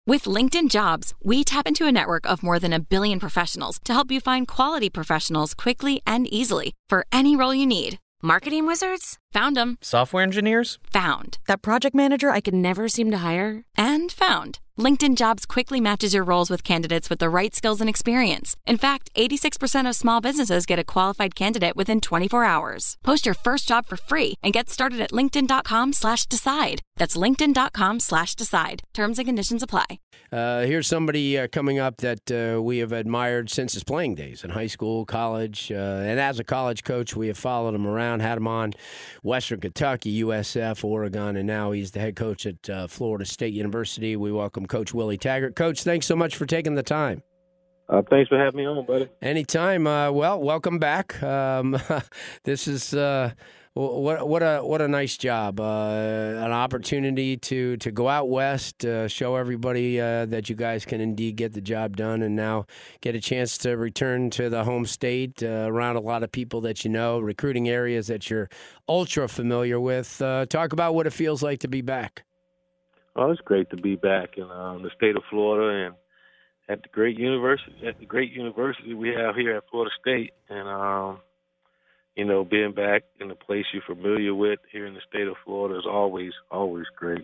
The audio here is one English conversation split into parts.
With LinkedIn Jobs, we tap into a network of more than 1 billion professionals to help you find quality professionals quickly and easily for any role you need. Marketing wizards? Found them. Software engineers? Found. That project manager I could never seem to hire? And found. LinkedIn Jobs quickly matches your roles with candidates with the right skills and experience. In fact, 86% of small businesses get a qualified candidate within 24 hours. Post your first job for free and get started at linkedin.com/decide. That's linkedin.com/decide. Terms and conditions apply. Here's somebody coming up that we have admired since his playing days in high school, college, and as a college coach, we have followed him around, had him on Western Kentucky, USF, Oregon, and now he's the head coach at Florida State University. We welcome Coach Willie Taggart. Coach, thanks so much for taking the time. Thanks for having me on, buddy. Anytime. Well, welcome back. This is what a nice job. An opportunity to go out west, show everybody that you guys can indeed get the job done, and now get a chance to return to the home state around a lot of people that you know, recruiting areas that you're ultra familiar with. Talk about what it feels like to be back. Oh, it's great to be back in the state of Florida and at the great university we have here at Florida State, and being back in a place you're familiar with here in the state of Florida is always great,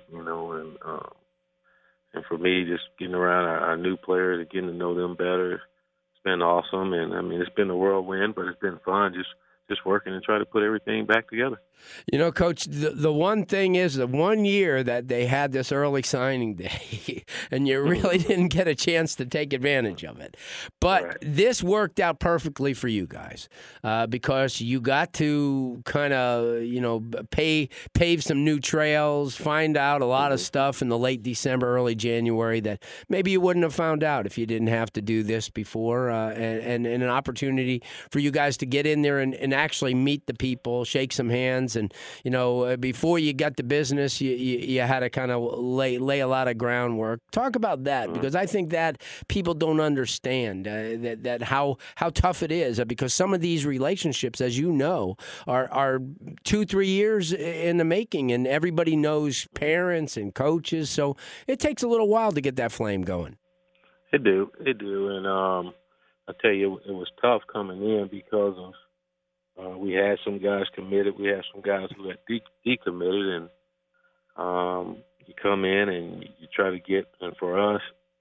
and for me, just getting around our new players and getting to know them better, it's been awesome. And I mean, it's been a whirlwind, but it's been fun just working and trying to put everything back together. Coach, the one thing is the 1 year that they had this early signing day, and you really didn't get a chance to take advantage of it. But right. This worked out perfectly for you guys because you got to kind of, pave some new trails, find out a lot of stuff in the late December, early January that maybe you wouldn't have found out if you didn't have to do this before, and an opportunity for you guys to get in there and actually meet the people, shake some hands. And, before you got to business, you had to kind of lay a lot of groundwork. Talk about that, because I think that people don't understand that how tough it is, because some of these relationships, as you know, are 2-3 years in the making, and everybody knows parents and coaches. So it takes a little while to get that flame going. It do. And I tell you, it was tough coming in because of we had some guys committed. We had some guys who had decommitted, and you come in and you try to get. And for us,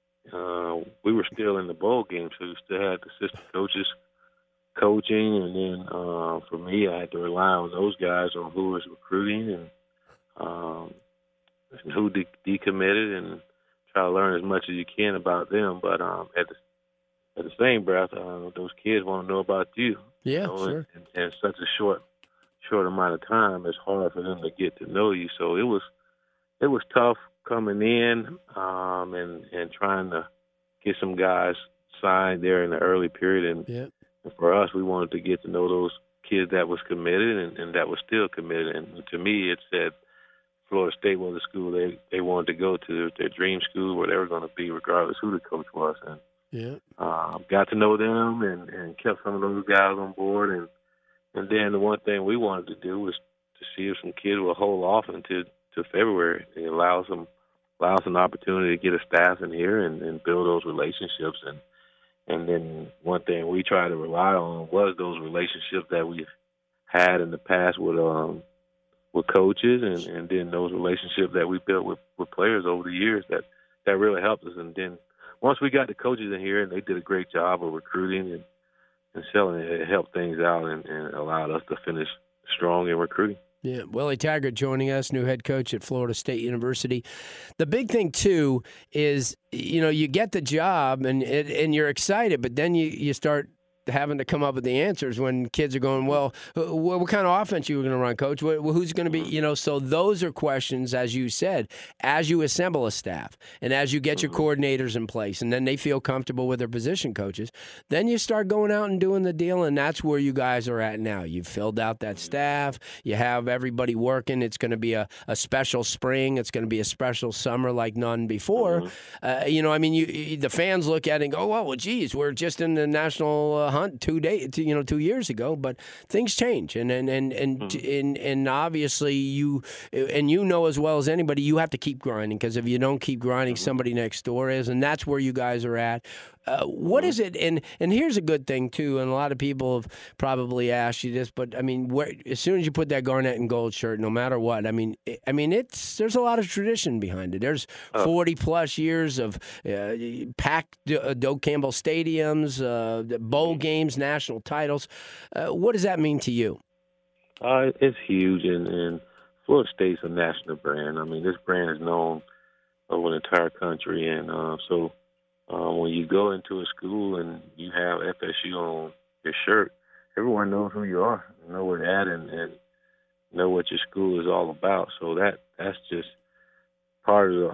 we were still in the bowl game, so we still had the assistant coaches coaching. And then for me, I had to rely on those guys on who was recruiting and who decommitted, and try to learn as much as you can about them. But at the same breath, those kids want to know about you. Yeah, sure. And such a short amount of time, it's hard for them to get to know you. So it was tough coming in and trying to get some guys signed there in the early period. And for us, we wanted to get to know those kids that was committed and that was still committed. And to me, it said Florida State was the school they wanted to go to, their dream school, where they were going to be, regardless who the coach was. And got to know them and kept some of those guys on board. And then the one thing we wanted to do was to see if some kids will hold off until February. It allows an opportunity to get a staff in here and build those relationships. And then one thing we try to rely on was those relationships that we've had in the past with coaches, and then those relationships that we built with players over the years that really helped us. And then once we got the coaches in here, and they did a great job of recruiting and selling, it helped things out and allowed us to finish strong in recruiting. Yeah, Willie Taggart joining us, new head coach at Florida State University. The big thing, too, is, you get the job and you're excited, but then you start having to come up with the answers when kids are going, well, what kind of offense you were going to run, Coach? Who's going to be, so those are questions, as you said, as you assemble a staff and as you get your coordinators in place, and then they feel comfortable with their position coaches, then you start going out and doing the deal, and that's where you guys are at now. You've filled out that staff. You have everybody working. It's going to be a special spring. It's going to be a special summer like none before. The fans look at it and go, well, geez, we're just in the national hunt 2 years ago, but things change, and obviously you know as well as anybody, you have to keep grinding, because if you don't keep grinding, somebody next door is, and that's where you guys are at. What is it? And here's a good thing too. And a lot of people have probably asked you this, but I mean, as soon as you put that garnet and gold shirt, no matter what, I mean, there's a lot of tradition behind it. There's 40 plus years of packed Doak Campbell stadiums, bowl games, national titles. What does that mean to you? It's huge, and Florida State's a national brand. I mean, this brand is known over the entire country, and so. When you go into a school and you have FSU on your shirt, everyone knows who you are, know where they're at, and know what your school is all about. So that's just part of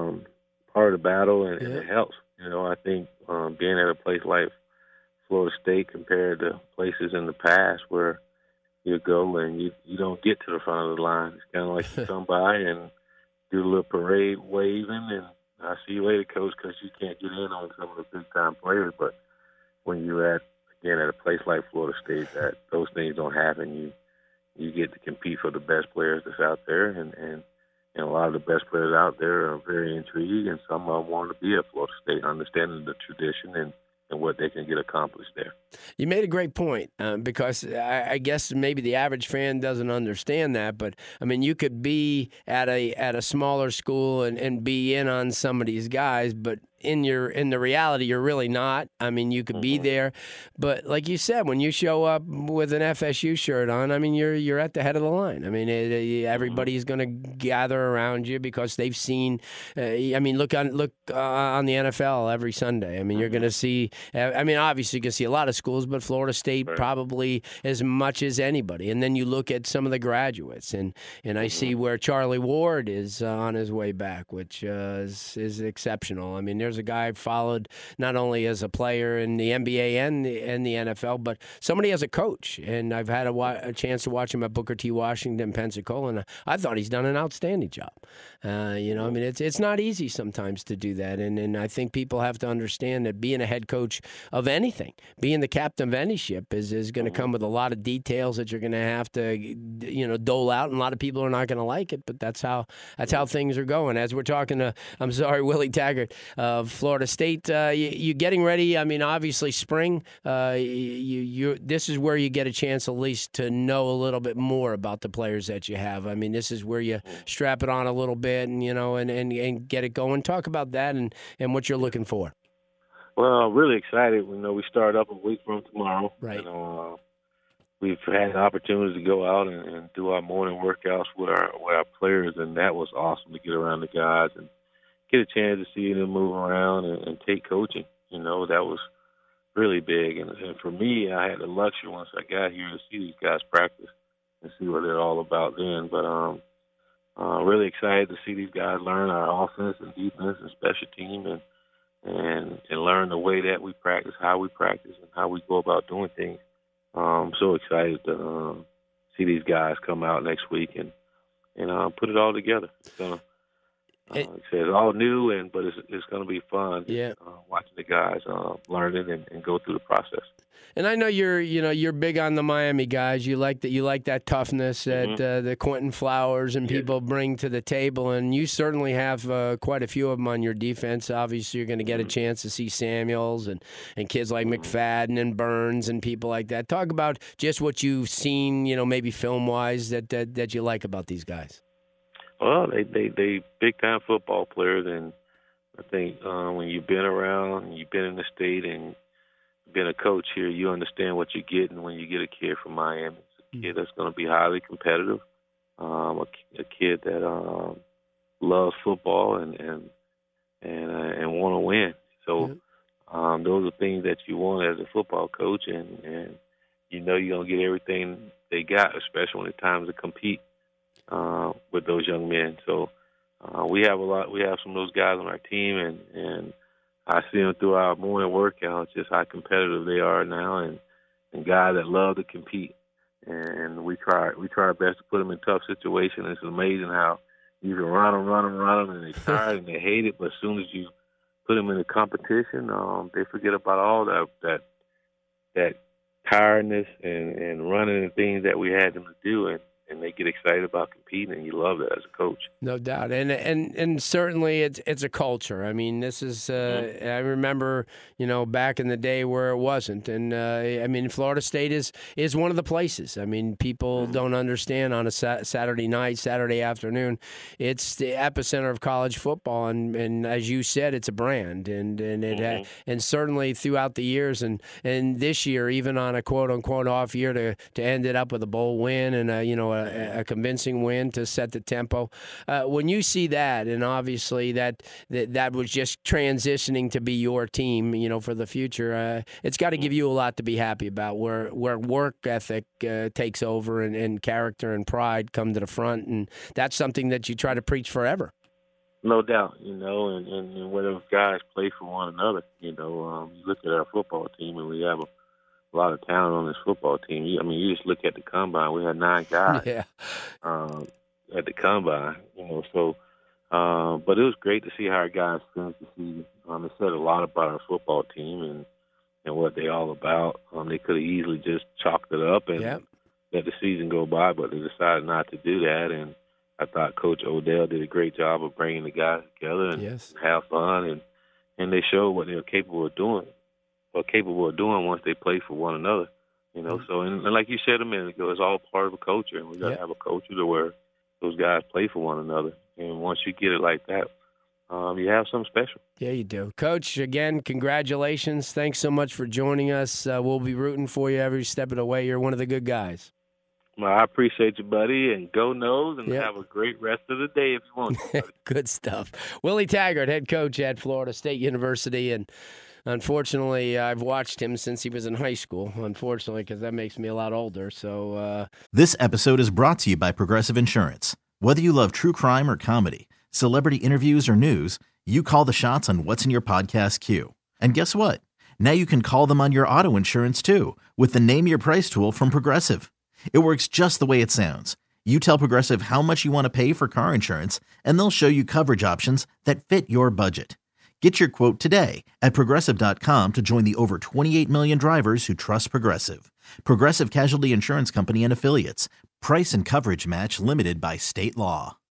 the battle, and it helps. You know, I think being at a place like Florida State compared to places in the past where you go and you don't get to the front of the line. It's kind of like you come by and do a little parade waving and I see you later, Coach, because you can't get in on some of the big-time players. But when you're at a place like Florida State, those things don't happen. You get to compete for the best players that's out there, and a lot of the best players out there are very intrigued, and some of them want to be at Florida State, understanding the tradition and what they can get accomplished there. You made a great point, because I guess maybe the average fan doesn't understand that, but I mean, you could be at a smaller school and be in on some of these guys, but in the reality, you're really not. I mean, you could be there, but like you said, when you show up with an FSU shirt on, I mean, you're at the head of the line. I mean, everybody's going to gather around you because they've seen. I mean, look on the NFL every Sunday. I mean, you're going to see. I mean, obviously, you can see a lot of schools, but Florida State probably as much as anybody. And then you look at some of the graduates, and I see where Charlie Ward is on his way back, which is exceptional. I mean, there's a guy I've followed not only as a player in the NBA and the NFL, but somebody as a coach. And I've had a chance to watch him at Booker T. Washington, Pensacola, and I thought he's done an outstanding job. I mean, it's not easy sometimes to do that, and I think people have to understand that being a head coach of anything, being the captain of any ship, is going to come with a lot of details that you're going to have to dole out, and a lot of people are not going to like it, but that's how things are going. As we're talking to, Willie Taggart of Florida State, you're getting ready. I mean, obviously spring, this is where you get a chance at least to know a little bit more about the players that you have. I mean, this is where you strap it on a little bit and get it going. Talk about that and what you're looking for. Well, I'm really excited. We start up a week from tomorrow. Right. We've had an opportunity to go out and do our morning workouts with our players, and that was awesome to get around the guys and get a chance to see them move around and take coaching. That was really big. And for me, I had the luxury once I got here to see these guys practice and see what they're all about then. But really excited to see these guys learn our offense and defense and special team and learn the way that we practice, how we practice, and how we go about doing things. I'm so excited to see these guys come out next week and put it all together. So, it's all new, but it's going to be fun. Yeah. Watching the guys learning and go through the process. And I know you're big on the Miami guys. You like that toughness that the Quentin Flowers and people bring to the table, and you certainly have quite a few of them on your defense. Obviously, you're going to get a chance to see Samuels and kids like McFadden and Burns and people like that. Talk about just what you've seen, maybe film wise that you like about these guys. Well, they big time football players, and I think when you've been around, and you've been in the state, and been a coach here, you understand what you're getting when you get a kid from Miami. It's a kid that's going to be highly competitive, a kid that loves football and want to win. So those are things that you want as a football coach, and you're going to get everything they got, especially when it's time to compete with those young men. So we have some of those guys on our team, and I see them through our morning workouts, just how competitive they are now, and guys that love to compete. And we try our best to put them in tough situations. It's amazing how you can run them, and they're tired and they hate it. But as soon as you put them in a competition, they forget about all that that tiredness and running and things that we had them to do, and they get excited about competing, and you love that as a coach. No doubt, and certainly it's a culture. I mean, this is I remember back in the day where it wasn't, and I mean, Florida State is one of the places. I mean, people don't understand on a Saturday night, Saturday afternoon, it's the epicenter of college football, and as you said, it's a brand, and it and certainly throughout the years, and this year, even on a quote unquote off year, to end it up with a bowl win and a convincing win to set the tempo. When you see that, and obviously that was just transitioning to be your team, for the future, it's got to give you a lot to be happy about, where work ethic takes over and character and pride come to the front, and that's something that you try to preach forever. No doubt, and when those guys play for one another, you look at our football team, and we have a lot of talent on this football team. You just look at the combine. We had 9 guys at the combine, so but it was great to see how our guys finished the season. It said a lot about our football team and what they're all about. They could have easily just chalked it up and let the season go by, but they decided not to do that, and I thought Coach Odell did a great job of bringing the guys together and have fun, and they showed what they were capable of doing once they play for one another. So and like you said a minute ago, it's all part of a culture, and we got to have a culture to where those guys play for one another. And once you get it like that, you have something special. Yeah, you do. Coach, again, congratulations. Thanks so much for joining us. We'll be rooting for you every step of the way. You're one of the good guys. Well, I appreciate you, buddy, and go Noles, and have a great rest of the day if you want to. Good stuff. Willie Taggart, head coach at Florida State University, and unfortunately, I've watched him since he was in high school, unfortunately, because that makes me a lot older. So, This episode is brought to you by Progressive Insurance. Whether you love true crime or comedy, celebrity interviews or news, you call the shots on what's in your podcast queue. And guess what? Now you can call them on your auto insurance, too, with the Name Your Price tool from Progressive. It works just the way it sounds. You tell Progressive how much you want to pay for car insurance, and they'll show you coverage options that fit your budget. Get your quote today at Progressive.com to join the over 28 million drivers who trust Progressive. Progressive Casualty Insurance Company and Affiliates. Price and coverage match limited by state law.